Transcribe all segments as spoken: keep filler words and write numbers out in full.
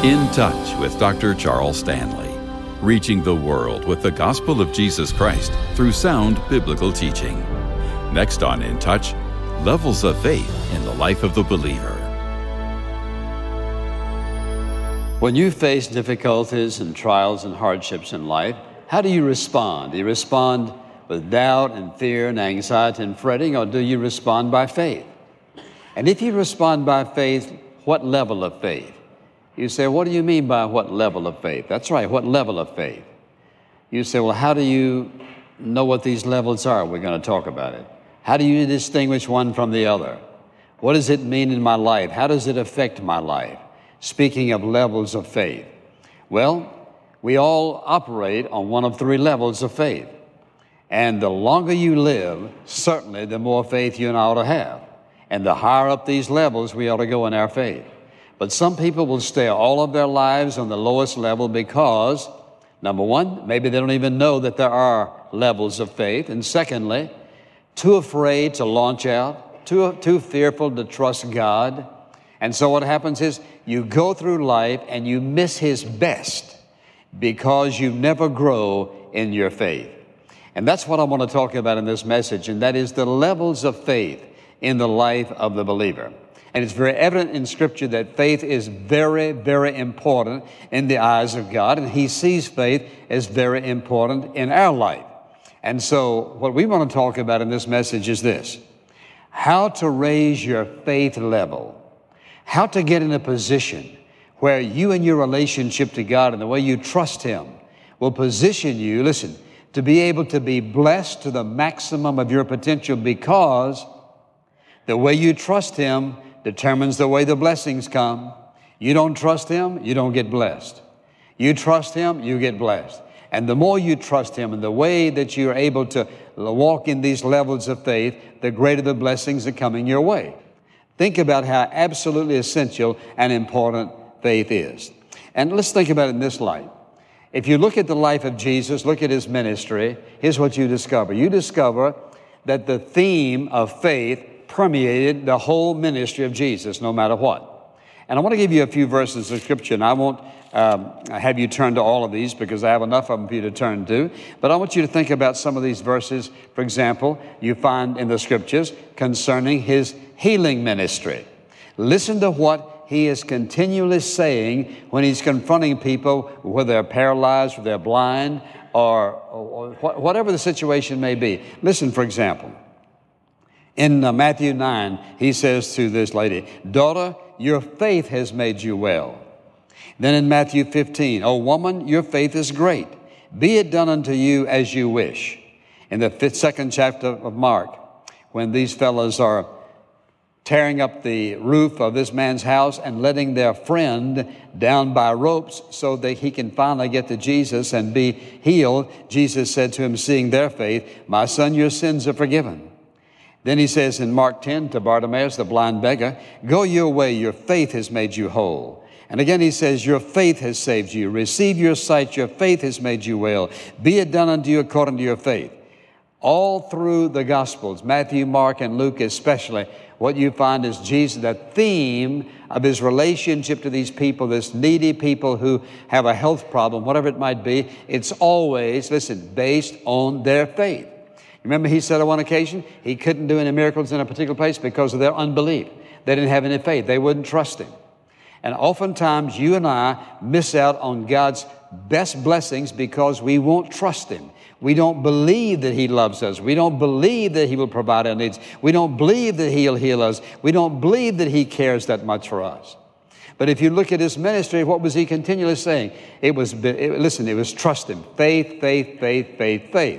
In Touch with Doctor Charles Stanley, reaching the world with the gospel of Jesus Christ through sound biblical teaching. Next on In Touch, levels of faith in the life of the believer. When you face difficulties and trials and hardships in life, how do you respond? Do you respond with doubt and fear and anxiety and fretting, or do you respond by faith? And if you respond by faith, what level of faith? You say, what do you mean by what level of faith? That's right, what level of faith? You say, well, how do you know what these levels are? We're going to talk about it. How do you distinguish one from the other? What does it mean in my life? How does it affect my life? Speaking of levels of faith, well, we all operate on one of three levels of faith. And the longer you live, certainly the more faith you and I ought to have. And the higher up these levels we ought to go in our faith. But some people will stay all of their lives on the lowest level because, number one, maybe they don't even know that there are levels of faith. And secondly, too afraid to launch out, too, too fearful to trust God. And so what happens is you go through life and you miss His best because you never grow in your faith. And that's what I want to talk about in this message, and that is the levels of faith in the life of the believer. And it's very evident in Scripture that faith is very, very important in the eyes of God, and He sees faith as very important in our life. And so what we want to talk about in this message is this: how to raise your faith level, how to get in a position where you and your relationship to God and the way you trust Him will position you, listen, to be able to be blessed to the maximum of your potential, because the way you trust Him determines the way the blessings come. You don't trust Him, you don't get blessed. You trust Him, you get blessed. And the more you trust Him and the way that you're able to walk in these levels of faith, the greater the blessings are coming your way. Think about how absolutely essential and important faith is. And let's think about it in this light. If you look at the life of Jesus, look at His ministry, here's what you discover. You discover that the theme of faith permeated the whole ministry of Jesus, no matter what. And I want to give you a few verses of Scripture, and I won't um, have you turn to all of these because I have enough of them for you to turn to. But I want you to think about some of these verses. For example, you find in the Scriptures concerning His healing ministry. Listen to what He is continually saying when He's confronting people, whether they're paralyzed, whether they're blind, or, or, or whatever the situation may be. Listen, for example. In uh, Matthew nine, He says to this lady, "Daughter, your faith has made you well." Then in Matthew fifteen, "O woman, your faith is great. Be it done unto you as you wish." In the fifth, second chapter of Mark, when these fellows are tearing up the roof of this man's house and letting their friend down by ropes so that he can finally get to Jesus and be healed, Jesus said to him, seeing their faith, "My son, your sins are forgiven." Then He says in Mark ten to Bartimaeus, the blind beggar, "Go your way, your faith has made you whole." And again He says, "Your faith has saved you. Receive your sight, your faith has made you well. Be it done unto you according to your faith." All through the Gospels, Matthew, Mark, and Luke especially, what you find is Jesus, the theme of His relationship to these people, this needy people who have a health problem, whatever it might be, it's always, listen, based on their faith. Remember He said on one occasion He couldn't do any miracles in a particular place because of their unbelief. They didn't have any faith. They wouldn't trust Him. And oftentimes you and I miss out on God's best blessings because we won't trust Him. We don't believe that He loves us. We don't believe that He will provide our needs. We don't believe that He'll heal us. We don't believe that He cares that much for us. But if you look at His ministry, what was He continually saying? It was, it, listen, it was trust Him. Faith, faith, faith, faith, faith.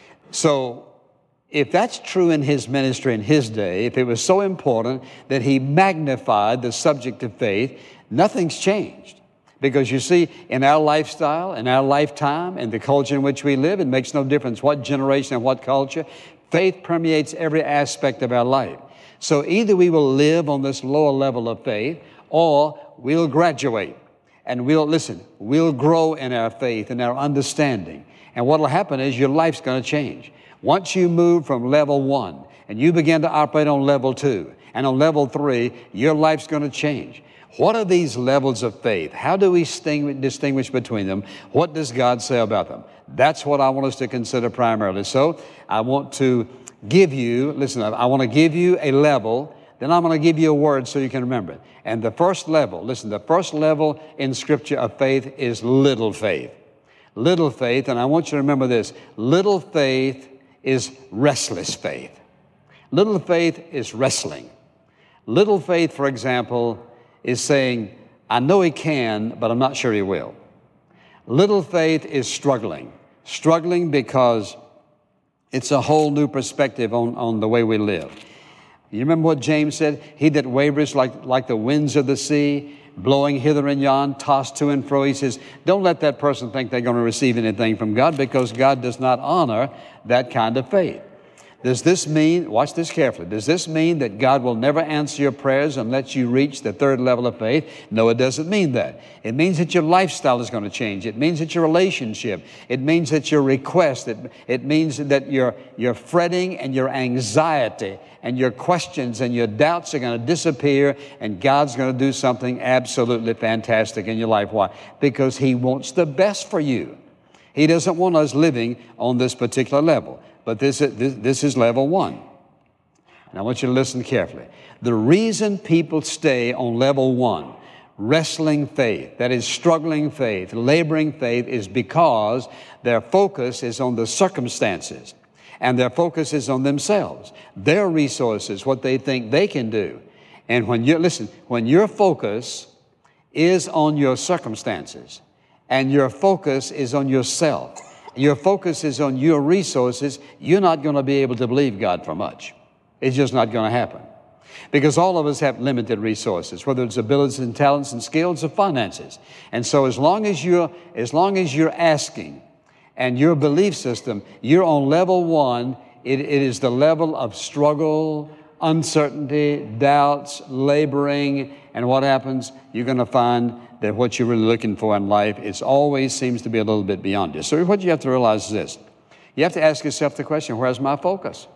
So if that's true in His ministry in His day, if it was so important that He magnified the subject of faith, nothing's changed. Because you see, in our lifestyle, in our lifetime, in the culture in which we live, it makes no difference what generation and what culture, faith permeates every aspect of our life. So either we will live on this lower level of faith, or we'll graduate. And we'll, listen, we'll grow in our faith and our understanding. And what will happen is your life's going to change. Once you move from level one and you begin to operate on level two and on level three, your life's going to change. What are these levels of faith? How do we sting- distinguish between them? What does God say about them? That's what I want us to consider primarily. So I want to give you, listen, I want to give you a level, then I'm going to give you a word so you can remember it. And the first level, listen, the first level in Scripture of faith is little faith. Little faith, and I want you to remember this, little faith is restless faith. Little faith is wrestling. Little faith, for example, is saying, I know He can, but I'm not sure He will. Little faith is struggling. Struggling because it's a whole new perspective on, on the way we live. You remember what James said? He that wavers like, like the winds of the sea, blowing hither and yon, tossed to and fro. He says, don't let that person think they're going to receive anything from God, because God does not honor that kind of faith. Does this mean, watch this carefully, does this mean that God will never answer your prayers unless you reach the third level of faith? No, it doesn't mean that. It means that your lifestyle is going to change. It means that your relationship, it means that your request, it, it means that your, your fretting and your anxiety and your questions and your doubts are going to disappear, and God's going to do something absolutely fantastic in your life. Why? Because He wants the best for you. He doesn't want us living on this particular level. But this is, this, this is level one. And I want you to listen carefully. The reason people stay on level one, wrestling faith, that is struggling faith, laboring faith, is because their focus is on the circumstances, and their focus is on themselves, their resources, what they think they can do. And when you listen, when your focus is on your circumstances and your focus is on yourself, your focus is on your resources, you're not going to be able to believe God for much. It's just not going to happen. Because all of us have limited resources, whether it's abilities and talents and skills or finances. And so as long as you're, as long as you're asking and your belief system, you're on level one, it, it is the level of struggle, uncertainty, doubts, laboring, and what happens? You're going to find that what you're really looking for in life, it always seems to be a little bit beyond you. So what you have to realize is this. You have to ask yourself the question, where's my focus?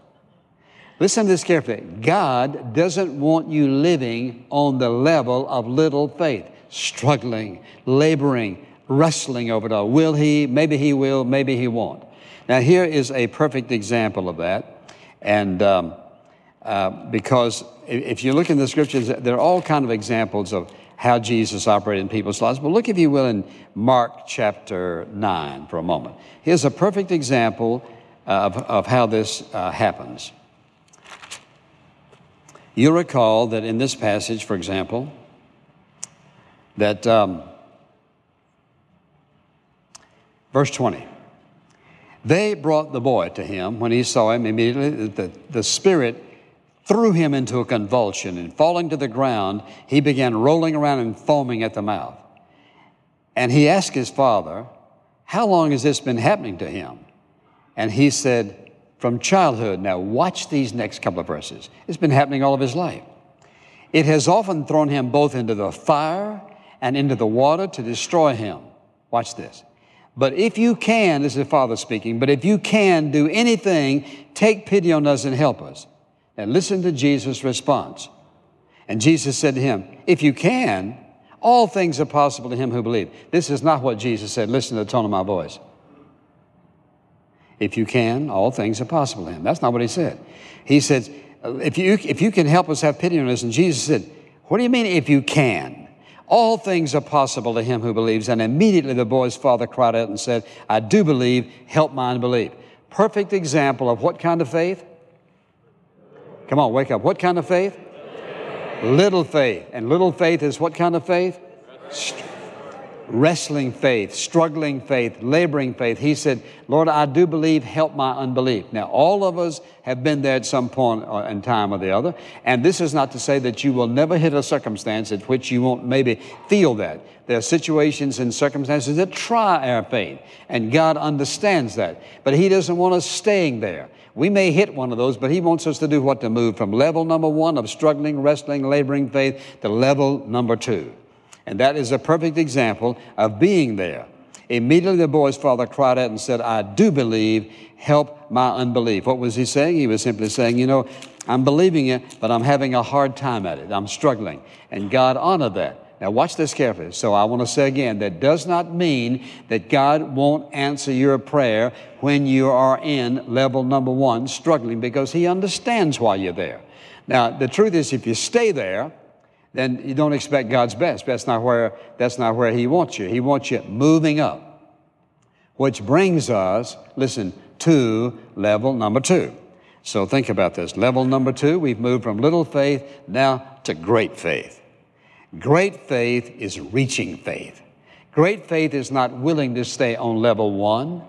Listen to this carefully. God doesn't want you living on the level of little faith, struggling, laboring, wrestling over it all. Will He? Maybe He will, maybe He won't. Now here is a perfect example of that. And um, uh, because if you look in the Scriptures, there are all kinds of examples of how Jesus operated in people's lives. But look, if you will, in Mark chapter nine for a moment. Here's a perfect example of, of how this uh, happens. You'll recall that in this passage, for example, that um, verse twenty, they brought the boy to Him. When He saw Him, immediately the, the Spirit threw him into a convulsion, and falling to the ground, he began rolling around and foaming at the mouth. And he asked his father, how long has this been happening to him? And he said, from childhood. Now watch these next couple of verses. It's been happening all of his life. It has often thrown him both into the fire and into the water to destroy him. Watch this. But if you can, this is the Father speaking, but if you can do anything, take pity on us and help us. And listen to Jesus' response. And Jesus said to him, if you can, all things are possible to him who believes. This is not what Jesus said. Listen to the tone of my voice. If you can, all things are possible to him. That's not what He said. He said, if you, if you can help us, have pity on us. And Jesus said, what do you mean if you can? All things are possible to him who believes. And immediately the boy's father cried out and said, I do believe, help my unbelief. Perfect example of what kind of faith? Come on, wake up. What kind of faith? Little faith. And little faith is what kind of faith? St- wrestling faith, struggling faith, laboring faith. He said, Lord, I do believe, help my unbelief. Now, all of us have been there at some point in time or the other. And this is not to say that you will never hit a circumstance at which you won't maybe feel that. There are situations and circumstances that try our faith. And God understands that. But He doesn't want us staying there. We may hit one of those, but He wants us to do what? To move from level number one of struggling, wrestling, laboring faith to level number two. And that is a perfect example of being there. Immediately the boy's father cried out and said, I do believe, help my unbelief. What was he saying? He was simply saying, you know, I'm believing it, but I'm having a hard time at it. I'm struggling. And God honored that. Now watch this carefully. So I want to say again, that does not mean that God won't answer your prayer when you are in level number one, struggling, because He understands why you're there. Now, the truth is, if you stay there, then you don't expect God's best. That's not where, that's not where He wants you. He wants you moving up, which brings us, listen, to level number two. So think about this. Level number two, we've moved from little faith now to great faith. Great faith is reaching faith. Great faith is not willing to stay on level one.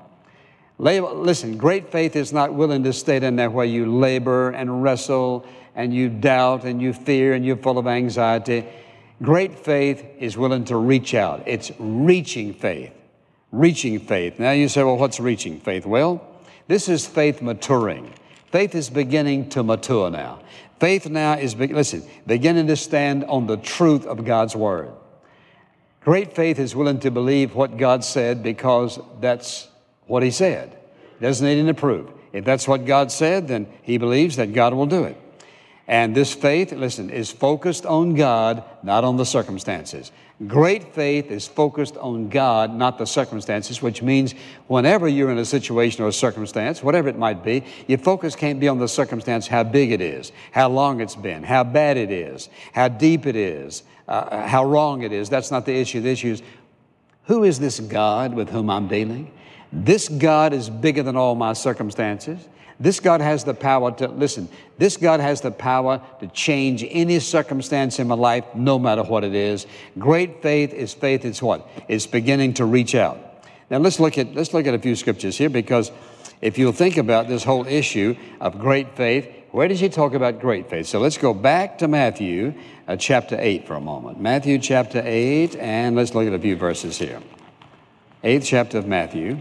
Listen, great faith is not willing to stay in there where you labor and wrestle and you doubt and you fear and you're full of anxiety. Great faith is willing to reach out. It's reaching faith. Reaching faith. Now you say, well, what's reaching faith? Well, this is faith maturing. Faith is beginning to mature now. Faith now is, listen, beginning to stand on the truth of God's Word. Great faith is willing to believe what God said because that's what He said. Doesn't need any proof. If that's what God said, then he believes that God will do it. And this faith, listen, is focused on God, not on the circumstances. Great faith is focused on God, not the circumstances, which means whenever you're in a situation or a circumstance, whatever it might be, your focus can't be on the circumstance, how big it is, how long it's been, how bad it is, how deep it is, uh, how wrong it is. That's not the issue. The issue is, who is this God with whom I'm dealing? This God is bigger than all my circumstances. This God has the power to, listen, this God has the power to change any circumstance in my life, no matter what it is. Great faith is faith, it's what? It's beginning to reach out. Now let's look at, let's look at a few scriptures here, because if you'll think about this whole issue of great faith, where does he talk about great faith? So let's go back to Matthew uh, chapter eight for a moment. Matthew chapter eight, and let's look at a few verses here. Eighth chapter of Matthew.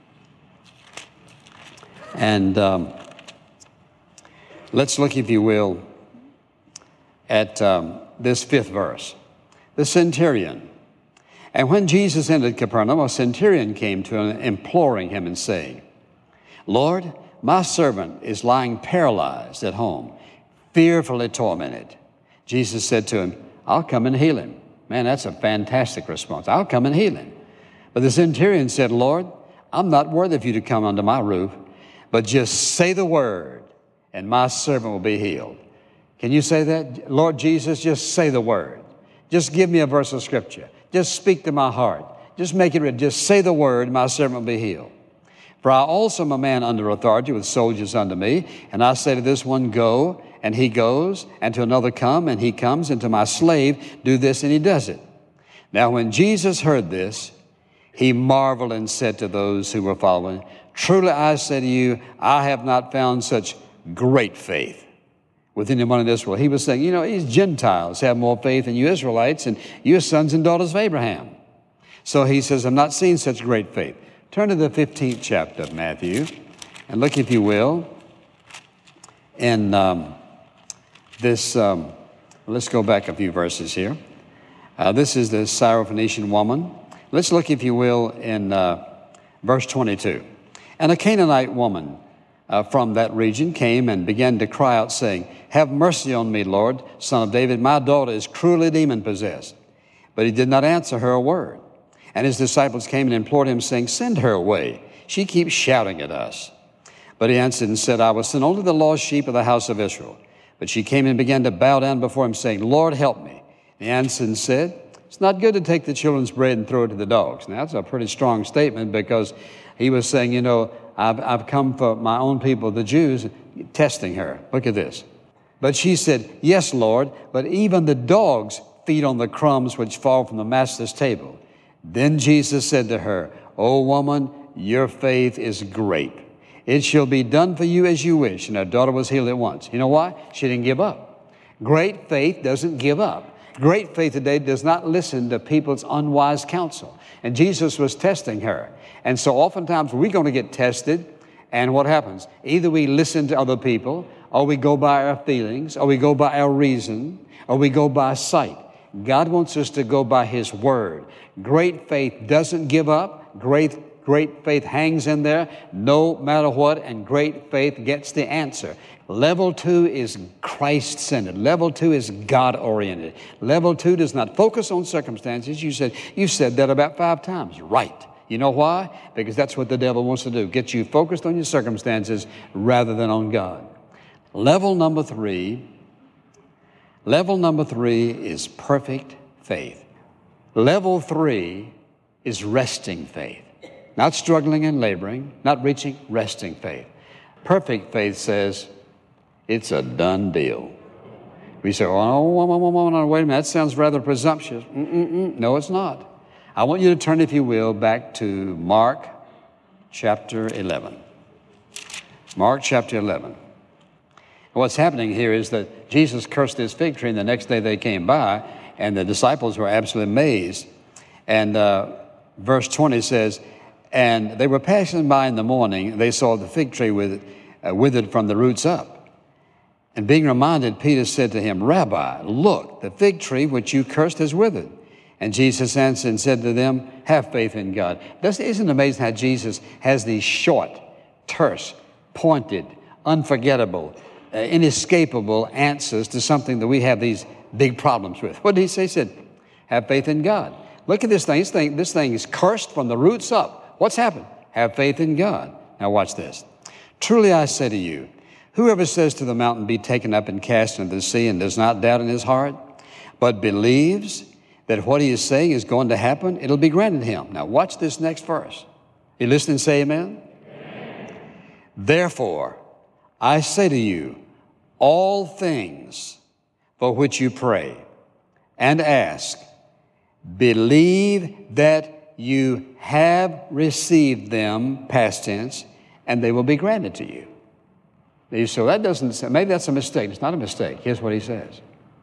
And um, let's look, if you will, at um, this fifth verse. The centurion. And when Jesus entered Capernaum, a centurion came to him, imploring him and saying, Lord, my servant is lying paralyzed at home, fearfully tormented. Jesus said to him, I'll come and heal him. Man, that's a fantastic response. I'll come and heal him. But the centurion said, Lord, I'm not worthy of you to come under my roof, but just say the word, and my servant will be healed. Can you say that? Lord Jesus, just say the word. Just give me a verse of Scripture. Just speak to my heart. Just make it real. Just say the word, my servant will be healed. For I also am a man under authority with soldiers under me, and I say to this one, go, and he goes, and to another, come, and he comes, and to my slave, do this, and he does it. Now when Jesus heard this, he marveled and said to those who were following, truly I say to you, I have not found such great faith with anyone in this world. He was saying, you know, these Gentiles have more faith than you Israelites, and you sons and daughters of Abraham. So he says, I've not seen such great faith. Turn to the fifteenth chapter of Matthew, and look, if you will, in um, this, um, let's go back a few verses here. Uh, this is the Syrophoenician woman. Let's look, if you will, in uh, verse twenty-two. And a Canaanite woman uh, from that region came and began to cry out, saying, have mercy on me, Lord, son of David. My daughter is cruelly demon-possessed. But he did not answer her a word. And his disciples came and implored him, saying, send her away. She keeps shouting at us. But he answered and said, I will send only the lost sheep of the house of Israel. But she came and began to bow down before him, saying, Lord, help me. And he answered and said, it's not good to take the children's bread and throw it to the dogs. Now, that's a pretty strong statement, because he was saying, you know, I've, I've come for my own people, the Jews, testing her. Look at this. But she said, yes, Lord, but even the dogs feed on the crumbs which fall from the master's table. Then Jesus said to her, O woman, your faith is great. It shall be done for you as you wish. And her daughter was healed at once. You know why? She didn't give up. Great faith doesn't give up. Great faith today does not listen to people's unwise counsel. And Jesus was testing her. And so oftentimes we're going to get tested, and what happens? Either we listen to other people, or we go by our feelings, or we go by our reason, or we go by sight. God wants us to go by His Word. Great faith doesn't give up. Great, great faith hangs in there no matter what, and great faith gets the answer. Level two is Christ-centered. Level two is God-oriented. Level two does not focus on circumstances. You said, you said that about five times. Right. You know why? Because that's what the devil wants to do, get you focused on your circumstances rather than on God. Level number three, level number three is perfect faith. Level three is resting faith. Not struggling and laboring, not reaching, resting faith. Perfect faith says, it's a done deal. We say, oh, wait a minute, that sounds rather presumptuous. Mm-mm-mm. No, it's not. I want you to turn, if you will, back to Mark chapter eleven. Mark chapter eleven. What's happening here is that Jesus cursed this fig tree, and the next day they came by, and the disciples were absolutely amazed. And uh, verse twenty says, and they were passing by in the morning, they saw the fig tree with, uh, withered from the roots up. And being reminded, Peter said to him, Rabbi, look, the fig tree which you cursed has withered. And Jesus answered and said to them, have faith in God. Doesn't, isn't it amazing how Jesus has these short, terse, pointed, unforgettable, uh, inescapable answers to something that we have these big problems with? What did he say? He said, have faith in God. Look at this thing. This thing, this thing is cursed from the roots up. What's happened? Have faith in God. Now watch this. Truly I say to you, whoever says to the mountain, be taken up and cast into the sea, and does not doubt in his heart, but believes that what he is saying is going to happen, it'll be granted him. Now watch this next verse. You listen and say amen? Amen. Therefore, I say to you, all things for which you pray and ask, believe that you have received them, past tense, and they will be granted to you. So that doesn't say, maybe that's a mistake. It's not a mistake. Here's what he says.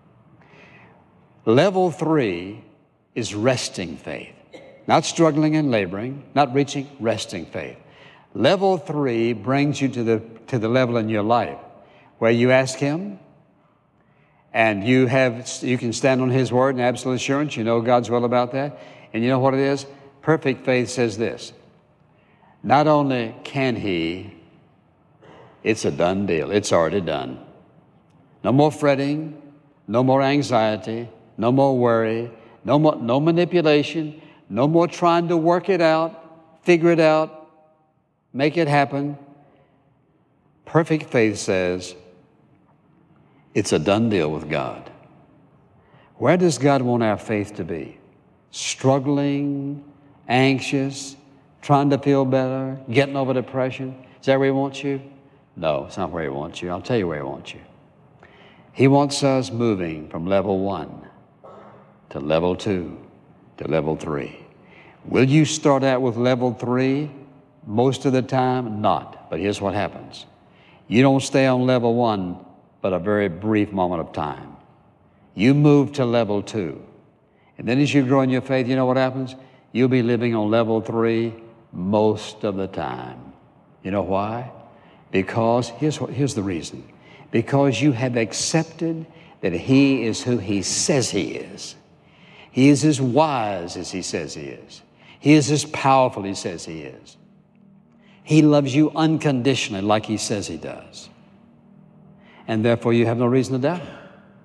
Level three is resting faith. Not struggling and laboring, not reaching, resting faith. Level three brings you to the, to the level in your life where you ask him, and you have, you can stand on his word in absolute assurance. You know God's will about that. And you know what it is? Perfect faith says this. Not only can he, it's a done deal. It's already done. No more fretting, no more anxiety, no more worry, no more, no manipulation, no more trying to work it out, figure it out, make it happen. Perfect faith says it's a done deal with God. Where does God want our faith to be? Struggling, anxious, trying to feel better, getting over depression? Is that where he wants you? No, it's not where he wants you. I'll tell you where he wants you. He wants us moving from level one to level two to level three. Will you start out with level three? Most of the time, not. But here's what happens. You don't stay on level one but a very brief moment of time. You move to level two. And then as you grow in your faith, you know what happens? You'll be living on level three most of the time. You know why? Because, here's, what, here's the reason. Because you have accepted that he is who he says he is. He is as wise as he says he is. He is as powerful as he says he is. He loves you unconditionally like he says he does. And therefore you have no reason to doubt him.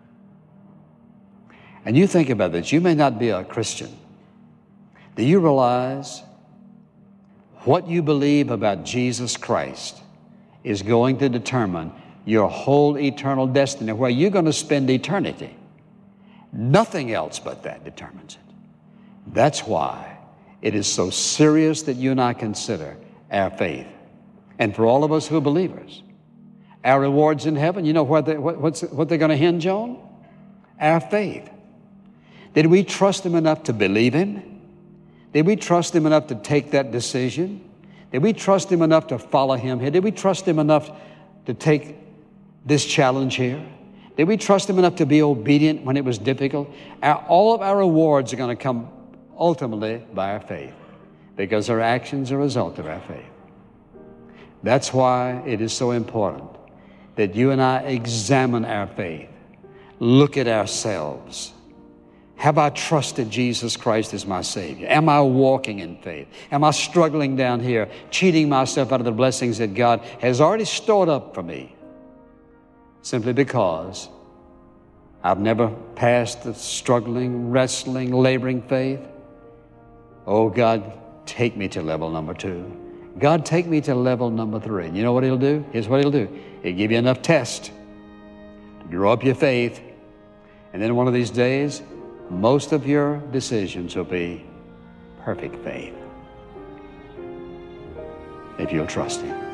And you think about this. You may not be a Christian. Do you realize what you believe about Jesus Christ is going to determine your whole eternal destiny, where you're going to spend eternity? Nothing else but that determines it. That's why it is so serious that you and I consider our faith. And for all of us who are believers, our rewards in heaven, you know what, they, what, what's, what they're going to hinge on? Our faith. Did we trust him enough to believe him? Did we trust him enough to take that decision? Did we trust him enough to follow him here? Did we trust him enough to take this challenge here? Did we trust him enough to be obedient when it was difficult? Our, all of our rewards are going to come ultimately by our faith, because our actions are a result of our faith. That's why it is so important that you and I examine our faith, look at ourselves. Have I trusted Jesus Christ as my Savior? Am I walking in faith? Am I struggling down here, cheating myself out of the blessings that God has already stored up for me simply because I've never passed the struggling, wrestling, laboring faith? Oh, God, take me to level number two. God, take me to level number three. And you know what He'll do? Here's what He'll do. He'll give you enough test to grow up your faith. And then one of these days, most of your decisions will be perfect faith if you'll trust Him.